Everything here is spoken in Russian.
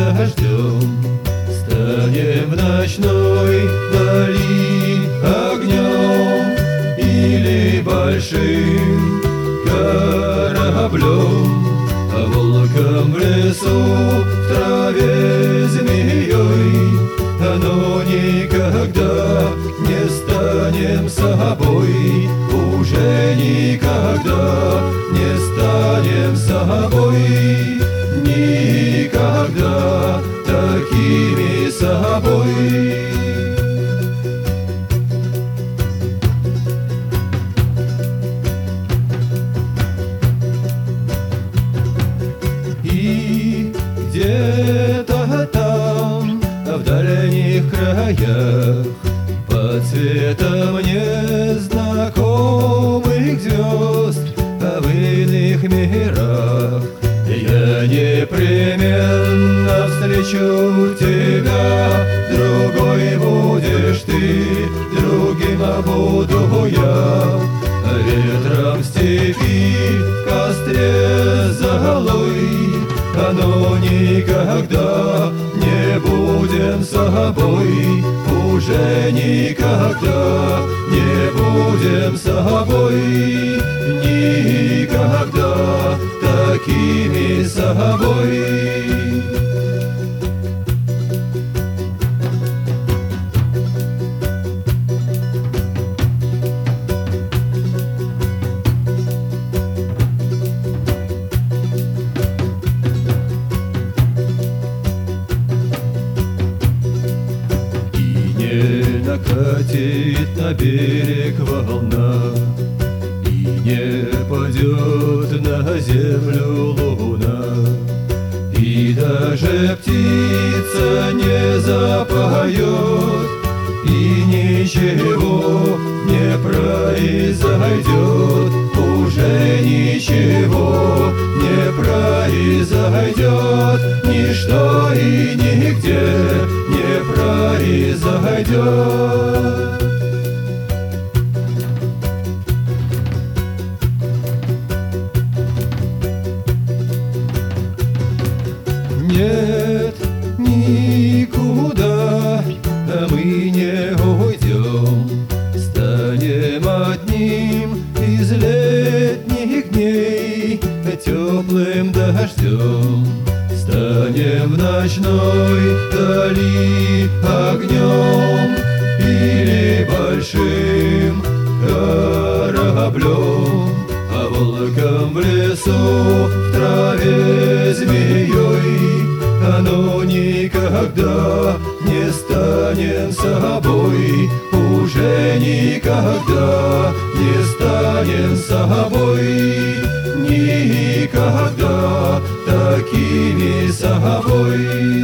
дождем, станем в ночной дали огнем или большим кораблем, а волком в лесу, в траве змеей, но никогда не станем собой, уже никогда не станем собой, никогда такими собой. И где-то там, в дальних краях, под светом незнакомых звезд, в иных мирах, я непременно встречу тебя. Другой будешь ты, другим буду я. Ветром степи в костре золой, но никогда не будем собой, уже никогда не будем собой, никогда такими собой. Накатит на берег волна, и не падет на землю луна, и даже птица не запоет, и ничего не произойдет, уже ничего не произойдет, ничто и нигде не произойдет. Нет, никуда мы не уйдем, станем одним из летних дней, теплым дождем, станем в ночной дали огнем или большим кораблем, а волком в лесу, в траве змеей, но никогда не станем собой, уже никогда не станем собой, никогда такими собой.